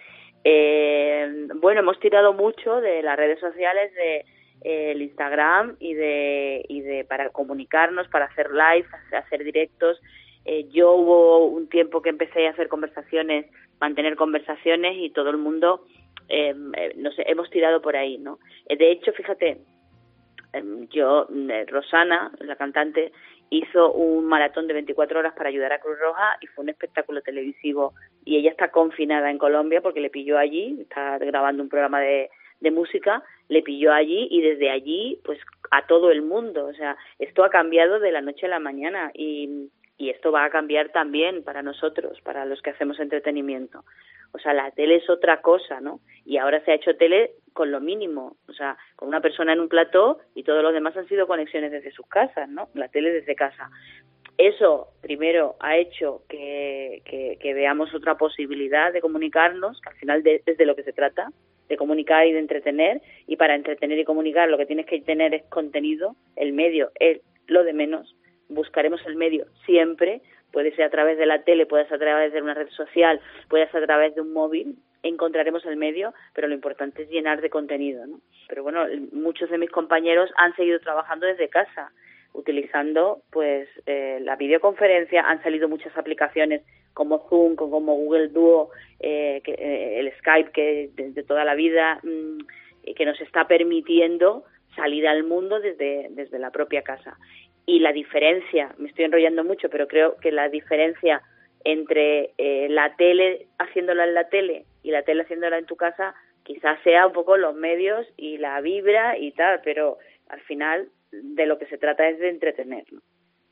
Eh, bueno, hemos tirado mucho de las redes sociales, de el Instagram y de y de para comunicarnos, para hacer live, hacer directos. Eh, yo hubo un tiempo que empecé a hacer conversaciones, mantener conversaciones y todo el mundo, eh, no sé, hemos tirado por ahí, ¿no? Eh, de hecho, fíjate, eh, yo, eh, Rosana, la cantante, hizo un maratón de veinticuatro horas para ayudar a Cruz Roja y fue un espectáculo televisivo y ella está confinada en Colombia porque le pilló allí, está grabando un programa de de música, le pilló allí y desde allí pues a todo el mundo. O sea, esto ha cambiado de la noche a la mañana y, y esto va a cambiar también para nosotros, para los que hacemos entretenimiento. O sea, la tele es otra cosa, ¿no? Y ahora se ha hecho tele con lo mínimo, o sea, con una persona en un plató y todos los demás han sido conexiones desde sus casas, ¿no? La tele desde casa. Eso, primero, ha hecho que, que, que veamos otra posibilidad de comunicarnos, que al final de, es de lo que se trata, de comunicar y de entretener, y para entretener y comunicar lo que tienes que tener es contenido, el medio es lo de menos, buscaremos el medio siempre, puede ser a través de la tele, puede ser a través de una red social, puede ser a través de un móvil, encontraremos el medio, pero lo importante es llenar de contenido, ¿no? Pero bueno, muchos de mis compañeros han seguido trabajando desde casa, utilizando pues eh, la videoconferencia, han salido muchas aplicaciones como Zoom, como Google Duo, eh, que, eh, el Skype que desde toda la vida, mmm, que nos está permitiendo salir al mundo desde, desde la propia casa. Y la diferencia, me estoy enrollando mucho, pero creo que la diferencia entre eh, la tele haciéndola en la tele y la tele haciéndola en tu casa Quizás sea un poco los medios y la vibra y tal, pero al final de lo que se trata es de entretener, ¿no?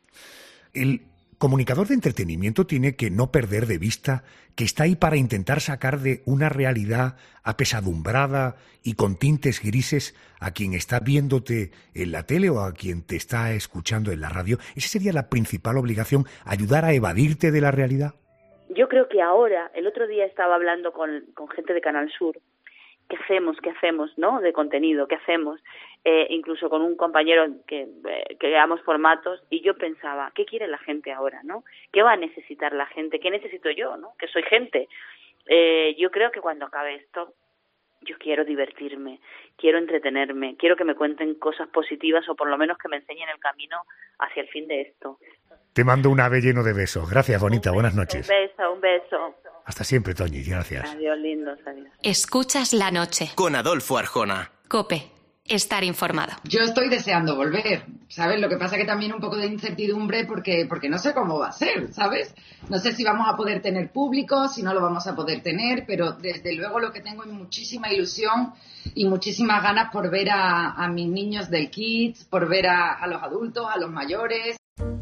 El comunicador de entretenimiento tiene que no perder de vista que está ahí para intentar sacar de una realidad apesadumbrada y con tintes grises a quien está viéndote en la tele o a quien te está escuchando en la radio. ¿Esa sería la principal obligación, ayudar a evadirte de la realidad? Yo creo que ahora, el otro día estaba hablando con, con gente de Canal Sur, ¿qué hacemos? ¿Qué hacemos? ¿No? De contenido, ¿qué hacemos? Eh, incluso con un compañero que eh, creamos formatos y yo pensaba, ¿qué quiere la gente ahora, no? ¿Qué va a necesitar la gente? ¿Qué necesito yo, no? Que soy gente. Eh, yo creo que cuando acabe esto, yo quiero divertirme, quiero entretenerme, quiero que me cuenten cosas positivas o por lo menos que me enseñen el camino hacia el fin de esto. Te mando un ave lleno de besos. Gracias, bonita. Buenas noches. Un beso, un beso. Hasta siempre, Toñi. Gracias. Adiós, lindos. Adiós. Escuchas la noche. Con Adolfo Arjona. COPE. Estar informado. Yo estoy deseando volver, ¿sabes? Lo que pasa que también un poco de incertidumbre porque, porque no sé cómo va a ser, ¿sabes? No sé si vamos a poder tener público, si no lo vamos a poder tener, pero desde luego lo que tengo es muchísima ilusión y muchísimas ganas por ver a, a mis niños del Kids, por ver a, a los adultos, a los mayores.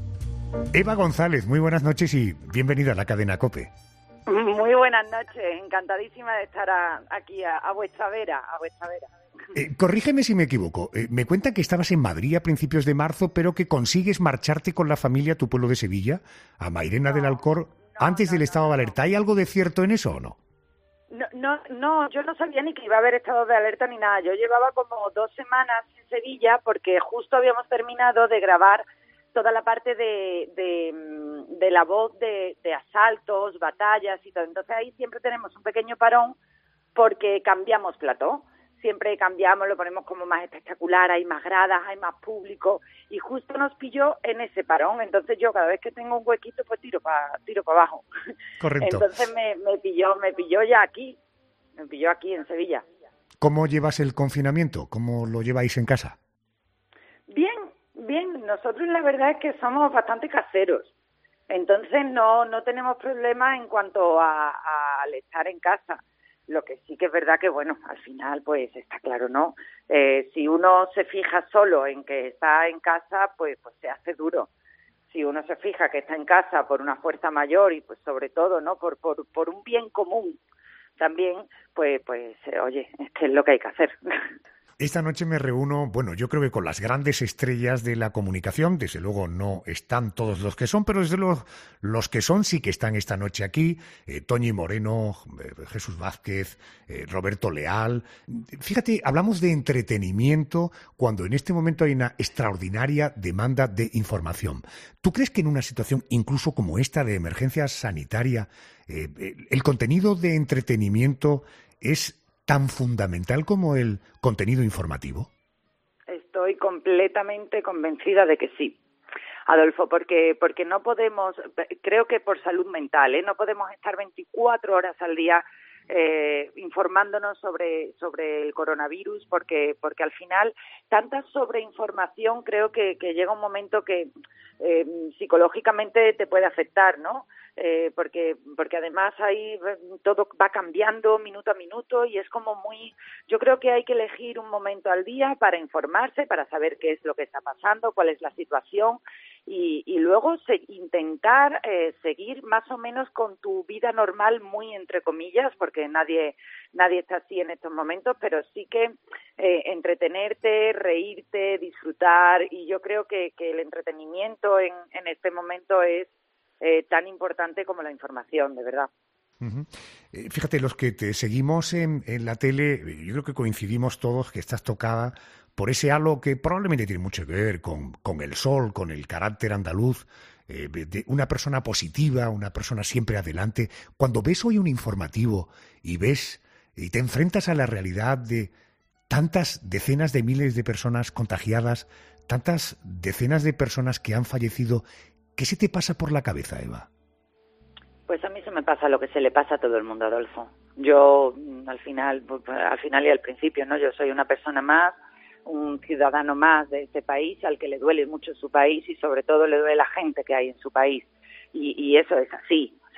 Eva González, muy buenas noches y bienvenida a la cadena COPE. Muy buenas noches, encantadísima de estar a, aquí a, a vuestra vera, a vuestra vera. Eh, corrígeme si me equivoco. Eh, me cuentan que estabas en Madrid a principios de marzo, pero que consigues marcharte con la familia a tu pueblo de Sevilla, a Mairena no, del Alcor, no, antes no, del estado no, de alerta. ¿Hay algo de cierto en eso o no? No, no, no, yo no sabía ni que iba a haber estado de alerta ni nada. Yo llevaba como dos semanas en Sevilla porque justo habíamos terminado de grabar toda la parte de, de, de la voz de, de asaltos, batallas y todo. Entonces ahí siempre tenemos un pequeño parón porque cambiamos plató. Siempre cambiamos, lo ponemos como más espectacular, hay más gradas, hay más público y justo nos pilló en ese parón. Entonces yo cada vez que tengo un huequito pues tiro para tiro para abajo. Correcto. Entonces me, me pilló me pilló ya aquí, me pilló aquí en Sevilla. ¿Cómo llevas el confinamiento? ¿Cómo lo lleváis en casa? Bien, bien. Nosotros la verdad es que somos bastante caseros. Entonces no no tenemos problemas en cuanto a, a al estar en casa. Lo que sí que es verdad que, bueno, al final, pues está claro, ¿no? Eh, si uno se fija solo en que está en casa, pues pues se hace duro. Si uno se fija que está en casa por una fuerza mayor y, pues sobre todo, ¿no? Por por, por un bien común también, pues, pues eh, oye, es que es lo que hay que hacer. Esta noche me reúno, bueno, yo creo que con las grandes estrellas de la comunicación. Desde luego no están todos los que son, pero desde luego los que son sí que están esta noche aquí. Eh, Toñi Moreno, eh, Jesús Vázquez, eh, Roberto Leal. Fíjate, hablamos de entretenimiento cuando en este momento hay una extraordinaria demanda de información. ¿Tú crees que en una situación incluso como esta de emergencia sanitaria, eh, el contenido de entretenimiento es tan fundamental como el contenido informativo? Estoy completamente convencida de que sí, Adolfo, porque porque no podemos, creo que por salud mental, ¿eh? no podemos estar veinticuatro horas al día eh, informándonos sobre sobre el coronavirus, porque porque al final tanta sobreinformación creo que, que llega un momento que eh, psicológicamente te puede afectar, ¿no? Eh, porque porque además ahí todo va cambiando minuto a minuto y es como muy, yo creo que hay que elegir un momento al día para informarse, para saber qué es lo que está pasando, cuál es la situación y, y luego se, intentar eh, seguir más o menos con tu vida normal, muy entre comillas, porque nadie nadie está así en estos momentos, pero sí que eh, entretenerte, reírte, disfrutar, y yo creo que, que el entretenimiento en, en este momento es Eh, tan importante como la información, de verdad. Uh-huh. Eh, fíjate, los que te seguimos en, en la tele, yo creo que coincidimos todos que estás tocada por ese halo que probablemente tiene mucho que ver con, con el sol, con el carácter andaluz, eh, de una persona positiva, una persona siempre adelante. Cuando ves hoy un informativo y ves y te enfrentas a la realidad de tantas decenas de miles de personas contagiadas, tantas decenas de personas que han fallecido, ¿qué se te pasa por la cabeza, Eva? Pues a mí se me pasa lo que se le pasa a todo el mundo, Adolfo. Yo, al final, al final y al principio, ¿no? Yo soy una persona más, un ciudadano más de este país, al que le duele mucho su país y sobre todo le duele la gente que hay en su país. Y, y eso es así. O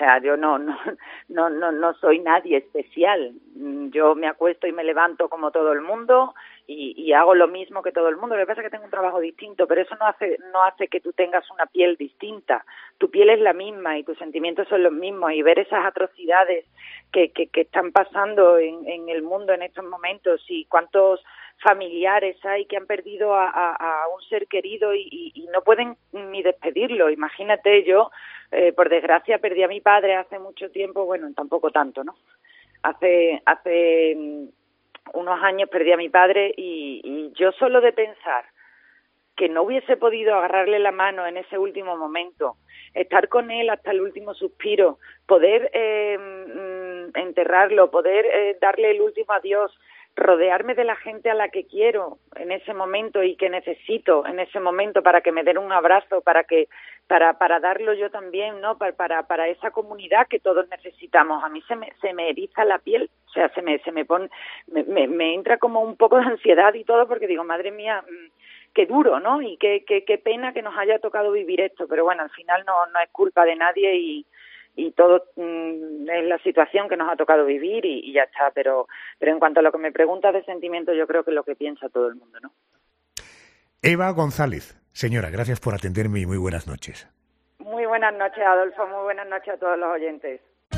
sea, yo no, no, no, no, no soy nadie especial. Yo me acuesto y me levanto como todo el mundo y, y hago lo mismo que todo el mundo. Lo que pasa es que tengo un trabajo distinto, pero eso no hace, no hace que tú tengas una piel distinta. Tu piel es la misma y tus sentimientos son los mismos, y ver esas atrocidades que, que, que están pasando en, en el mundo en estos momentos, y cuántos familiares hay que han perdido a, a, a un ser querido y, y, y no pueden ni despedirlo. Imagínate, yo, eh, por desgracia, perdí a mi padre hace mucho tiempo, bueno, tampoco tanto, ¿no? Hace, hace um, unos años perdí a mi padre y, y yo solo de pensar que no hubiese podido agarrarle la mano en ese último momento, estar con él hasta el último suspiro, poder eh, enterrarlo, poder eh, darle el último adiós, rodearme de la gente a la que quiero en ese momento y que necesito en ese momento para que me den un abrazo, para que para para darlo yo también, ¿no? Para para, para esa comunidad que todos necesitamos. A mí se me se me eriza la piel, o sea, se me se me pone me, me, me entra como un poco de ansiedad y todo, porque digo, madre mía, qué duro, ¿no? Y qué qué qué pena que nos haya tocado vivir esto, pero bueno, al final no no es culpa de nadie y y todo mmm, es la situación que nos ha tocado vivir y, y ya está, pero pero en cuanto a lo que me preguntas de sentimiento, yo creo que es lo que piensa todo el mundo, ¿no? Eva González, señora, gracias por atenderme y muy buenas noches. Muy buenas noches, Adolfo, muy buenas noches a todos los oyentes.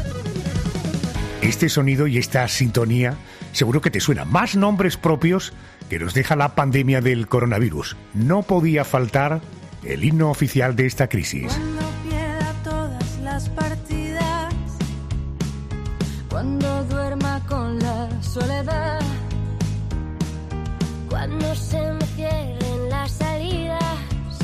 Este sonido y esta sintonía seguro que te suena. Más nombres propios que nos deja la pandemia del coronavirus. No podía faltar el himno oficial de esta crisis. Las partidas, cuando duerma con la soledad, cuando se me cierren las salidas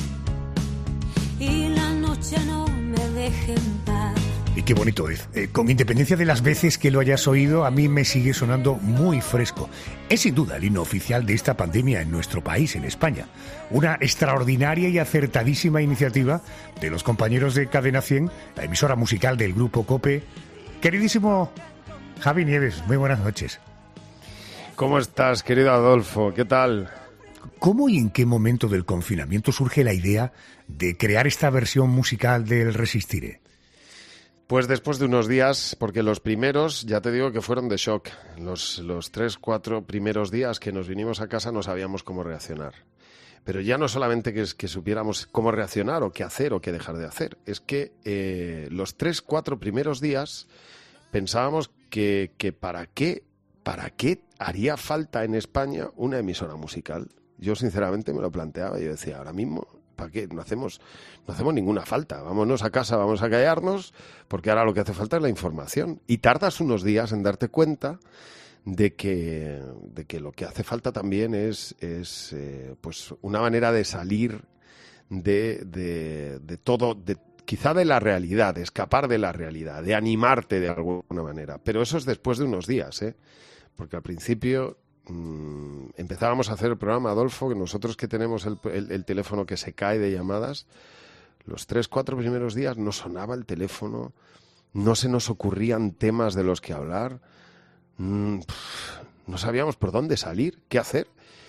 y la noche no me deje en paz. Y qué bonito es. Eh, con independencia de las veces que lo hayas oído, a mí me sigue sonando muy fresco. Es sin duda el himno oficial de esta pandemia en nuestro país, en España. Una extraordinaria y acertadísima iniciativa de los compañeros de Cadena cien, la emisora musical del Grupo COPE. Queridísimo Javi Nieves, muy buenas noches. ¿Cómo estás, querido Adolfo? ¿Qué tal? ¿Cómo y en qué momento del confinamiento surge la idea de crear esta versión musical del Resistiré? Pues después de unos días, porque los primeros, ya te digo que fueron de shock. Los, los tres, cuatro primeros días que nos vinimos a casa no sabíamos cómo reaccionar. Pero ya no solamente que, que supiéramos cómo reaccionar o qué hacer o qué dejar de hacer. Es que eh, los tres, cuatro primeros días pensábamos que, que para qué, para qué haría falta en España una emisora musical. Yo sinceramente me lo planteaba y yo decía, ahora mismo, ¿para qué? No hacemos, no hacemos ninguna falta. Vámonos a casa, vamos a callarnos, porque ahora lo que hace falta es la información. Y tardas unos días en darte cuenta de que, de que lo que hace falta también es, es eh, pues una manera de salir de, de, de todo, de, quizá de la realidad, de escapar de la realidad, de animarte de alguna manera. Pero eso es después de unos días, ¿eh? Porque al principio mmm, empezábamos a hacer el programa, Adolfo, que nosotros que tenemos el, el, el teléfono que se cae de llamadas, los tres, cuatro primeros días no sonaba el teléfono, no se nos ocurrían temas de los que hablar, mmm, pff, no sabíamos por dónde salir, qué hacer.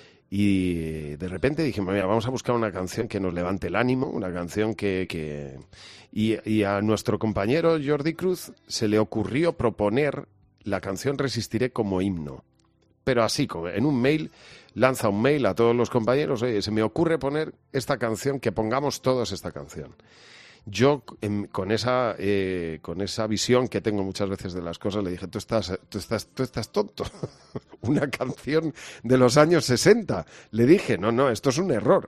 Y de repente dijimos, mira, vamos a buscar una canción que nos levante el ánimo, una canción que... que... Y, y a nuestro compañero Jordi Cruz se le ocurrió proponer la canción Resistiré como himno. Pero así, en un mail, lanza un mail a todos los compañeros, oye, se me ocurre poner esta canción, que pongamos todos esta canción. Yo, en, con esa eh, con esa visión que tengo muchas veces de las cosas, le dije, tú estás, tú estás, tú estás tonto. Una canción de los años sesenta. Le dije, no, no, esto es un error.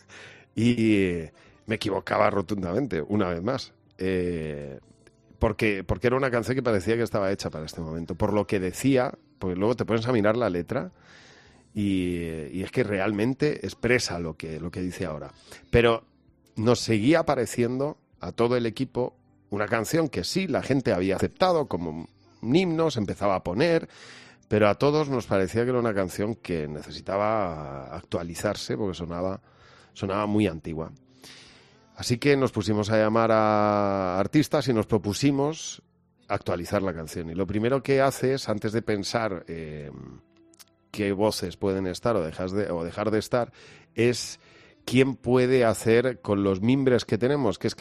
Y eh, me equivocaba rotundamente, una vez más. Eh, porque, porque era una canción que parecía que estaba hecha para este momento. Por lo que decía, porque luego te pones a mirar la letra y, y es que realmente expresa lo que, lo que dice ahora. Pero nos seguía pareciendo a todo el equipo una canción que sí, la gente había aceptado como un himno, se empezaba a poner, pero a todos nos parecía que era una canción que necesitaba actualizarse porque sonaba, sonaba muy antigua. Así que nos pusimos a llamar a artistas y nos propusimos actualizar la canción. Y lo primero que haces, antes de pensar eh, qué voces pueden estar o, dejas de, o dejar de estar, es quién puede hacer con los mimbres que tenemos, que es que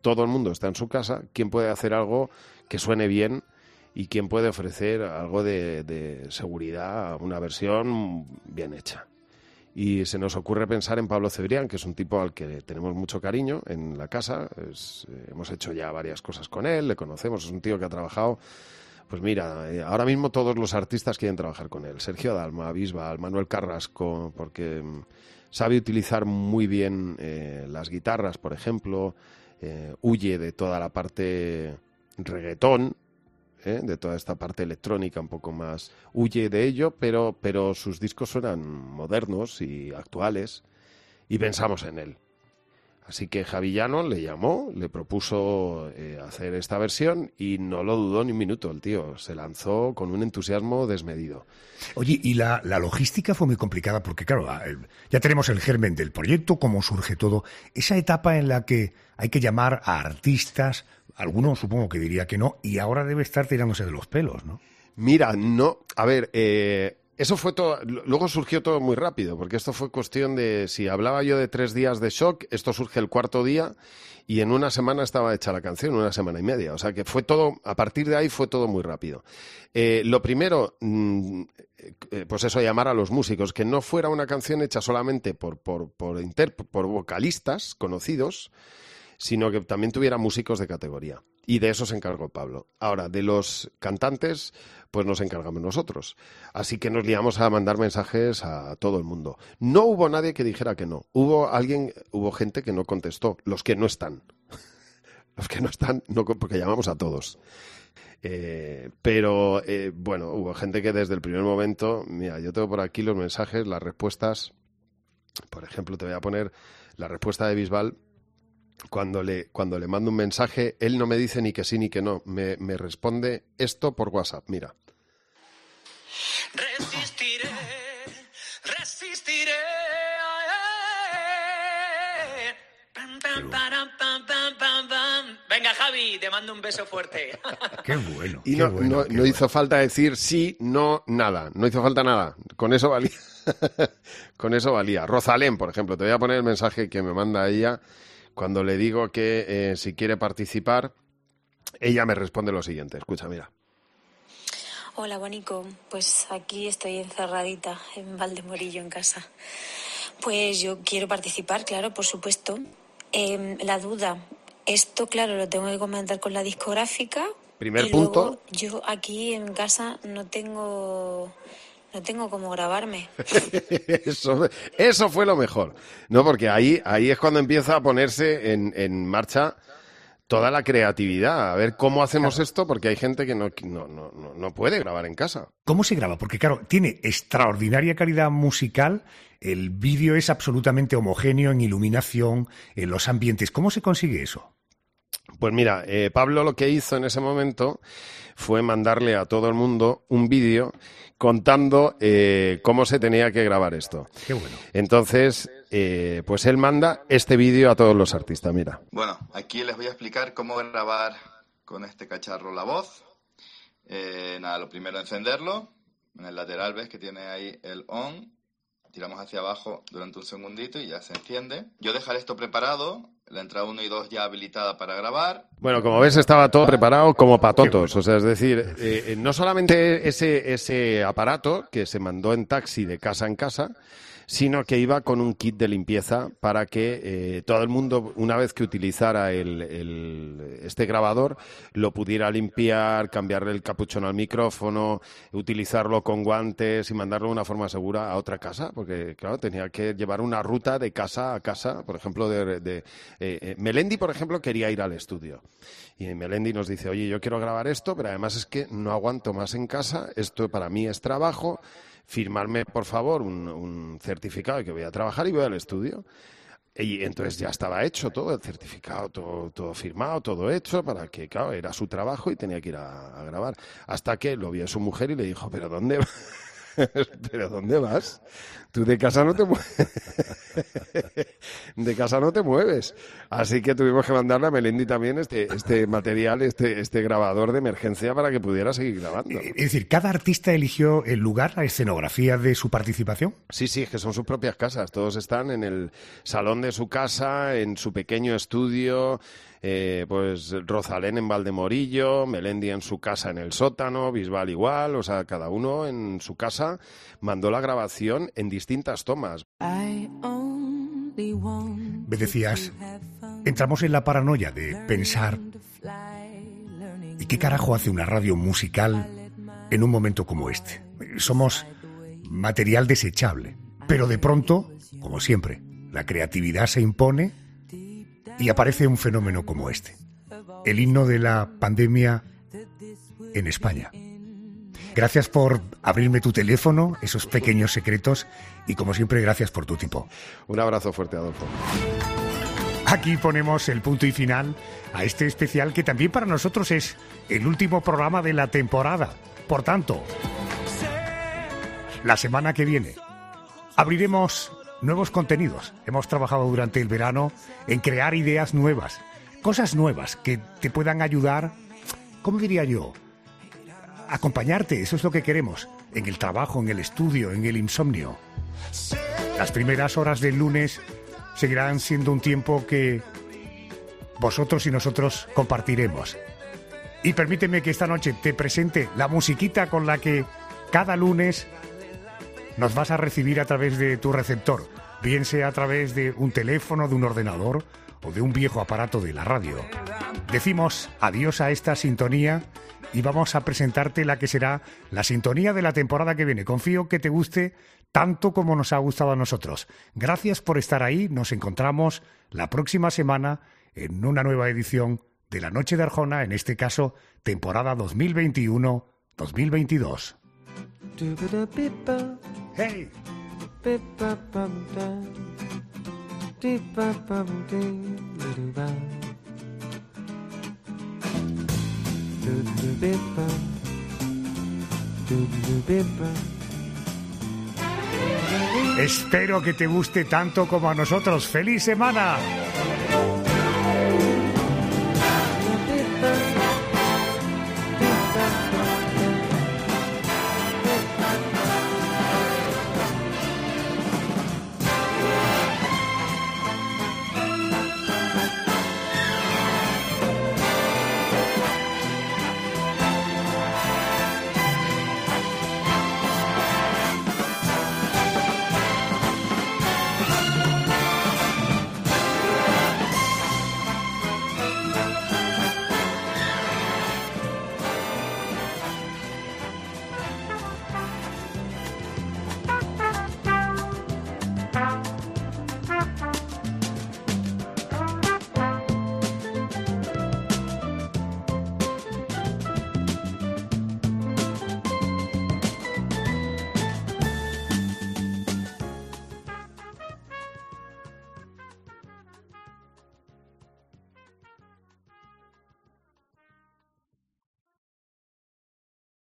todo el mundo está en su casa, ¿quién puede hacer algo que suene bien y quién puede ofrecer algo de, de seguridad, una versión bien hecha? Y se nos ocurre pensar en Pablo Cebrián, que es un tipo al que tenemos mucho cariño en la casa. Es, eh, hemos hecho ya varias cosas con él, le conocemos, es un tío que ha trabajado. Pues mira, eh, ahora mismo todos los artistas quieren trabajar con él. Sergio Dalma, Bisbal, Manuel Carrasco, porque mm, sabe utilizar muy bien eh, las guitarras, por ejemplo. Eh, huye de toda la parte reggaetón, ¿eh? de toda esta parte electrónica un poco más, huye de ello, pero, pero sus discos suenan modernos y actuales y pensamos en él. Así que Javillano le llamó, le propuso eh, hacer esta versión y no lo dudó ni un minuto el tío, se lanzó con un entusiasmo desmedido. Oye, y la, la logística fue muy complicada porque, claro, ya tenemos el germen del proyecto, cómo surge todo, esa etapa en la que hay que llamar a artistas, alguno supongo que diría que no, y ahora debe estar tirándose de los pelos, ¿no? Mira, no, a ver, eh, eso fue todo, luego surgió todo muy rápido, porque esto fue cuestión de, si hablaba yo de tres días de shock, esto surge el cuarto día y en una semana estaba hecha la canción, una semana y media, o sea que fue todo, a partir de ahí fue todo muy rápido. Eh, lo primero, mm, eh, pues eso, llamar a los músicos, que no fuera una canción hecha solamente por, por, por, inter, por vocalistas conocidos, sino que también tuviera músicos de categoría. Y de eso se encargó Pablo. Ahora, de los cantantes, pues nos encargamos nosotros. Así que nos liamos a mandar mensajes a todo el mundo. No hubo nadie que dijera que no. Hubo alguien, hubo gente que no contestó. Los que no están. Los que no están, no, porque llamamos a todos. Eh, pero, eh, bueno, hubo gente que desde el primer momento... Mira, yo tengo por aquí los mensajes, las respuestas. Por ejemplo, te voy a poner la respuesta de Bisbal. Cuando le, cuando le mando un mensaje, él no me dice ni que sí ni que no. Me, me responde esto por WhatsApp, mira. Resistiré, resistiré. Pam, pam, param, pam, pam, pam, pam. Venga, Javi, te mando un beso fuerte. Qué bueno. Y qué no, bueno, no, qué no bueno. hizo falta decir sí, no, nada. No hizo falta nada. Con eso valía. Con eso valía. Rosalén, por ejemplo, te voy a poner el mensaje que me manda ella. Cuando le digo que eh, si quiere participar, ella me responde lo siguiente. Escucha, mira. Hola, Guanico. Pues aquí estoy encerradita en Valdemorillo, en casa. Pues yo quiero participar, claro, por supuesto. Eh, la duda, esto, claro, lo tengo que comentar con la discográfica. Primer y punto. Luego, yo aquí en casa no tengo... No tengo cómo grabarme. eso, eso fue lo mejor. No, porque ahí, ahí es cuando empieza a ponerse en, en marcha toda la creatividad. A ver cómo hacemos claro. esto, porque hay gente que no, no, no, no puede grabar en casa. ¿Cómo se graba? Porque, claro, tiene extraordinaria calidad musical. El vídeo es absolutamente homogéneo en iluminación, en los ambientes. ¿Cómo se consigue eso? Pues mira, eh, Pablo lo que hizo en ese momento fue mandarle a todo el mundo un vídeo contando eh, cómo se tenía que grabar esto. Qué bueno. Entonces, eh, pues él manda este vídeo a todos los artistas, mira. Bueno, aquí les voy a explicar cómo grabar con este cacharro la voz. Eh, nada, lo primero encenderlo. En el lateral ves que tiene ahí el on. Tiramos hacia abajo durante un segundito y ya se enciende. Yo dejaré esto preparado, la entrada uno y dos ya habilitada para grabar. Bueno, como ves, estaba todo preparado como para totos. O sea, es decir, eh, no solamente ese, ese aparato que se mandó en taxi de casa en casa, sino que iba con un kit de limpieza para que eh, todo el mundo, una vez que utilizara el, el, este grabador, lo pudiera limpiar, cambiarle el capuchón al micrófono, utilizarlo con guantes y mandarlo de una forma segura a otra casa, porque, claro, tenía que llevar una ruta de casa a casa, por ejemplo, de... de eh, eh, Melendi, por ejemplo, quería ir al estudio. Y Melendi nos dice, oye, yo quiero grabar esto, pero además es que no aguanto más en casa, esto para mí es trabajo, firmarme, por favor, un, un certificado de que voy a trabajar y voy al estudio. Y entonces ya estaba hecho todo, el certificado, todo, todo firmado, todo hecho, para que, claro, era su trabajo y tenía que ir a, a grabar. Hasta que lo vio su mujer y le dijo, ¿pero dónde vas? ¿Pero dónde vas? Tú de casa no te mueves. De casa no te mueves. Así que tuvimos que mandarle a Melendi también este, este material, este, este grabador de emergencia para que pudiera seguir grabando. Es decir, ¿cada artista eligió el lugar, la escenografía de su participación? Sí, sí, es que son sus propias casas. Todos están en el salón de su casa, en su pequeño estudio. eh, pues Rosalén en Valdemorillo, Melendi en su casa en el sótano, Bisbal igual, o sea, cada uno en su casa mandó la grabación en distintas tomas. Me decías, entramos en la paranoia de pensar ¿y qué carajo hace una radio musical en un momento como este? Somos material desechable, pero de pronto, como siempre, la creatividad se impone y aparece un fenómeno como este, el himno de la pandemia en España. Gracias por abrirme tu teléfono, esos pequeños secretos, y como siempre, gracias por tu tiempo. Un abrazo fuerte, Adolfo. Aquí ponemos el punto y final a este especial que también para nosotros es el último programa de la temporada. Por tanto, la semana que viene abriremos nuevos contenidos. Hemos trabajado durante el verano en crear ideas nuevas, cosas nuevas que te puedan ayudar, ¿cómo diría yo? Acompañarte, eso es lo que queremos, en el trabajo, en el estudio, en el insomnio. Las primeras horas del lunes seguirán siendo un tiempo que vosotros y nosotros compartiremos. Y permíteme que esta noche te presente la musiquita con la que cada lunes nos vas a recibir a través de tu receptor, bien sea a través de un teléfono, de un ordenador o de un viejo aparato de la radio. Decimos adiós a esta sintonía y vamos a presentarte la que será la sintonía de la temporada que viene. Confío que te guste tanto como nos ha gustado a nosotros. Gracias por estar ahí. Nos encontramos la próxima semana en una nueva edición de La Noche de Arjona, en este caso, temporada dos mil veintiuno dos mil veintidós. Hey. Espero que te guste tanto como a nosotros. ¡Feliz semana!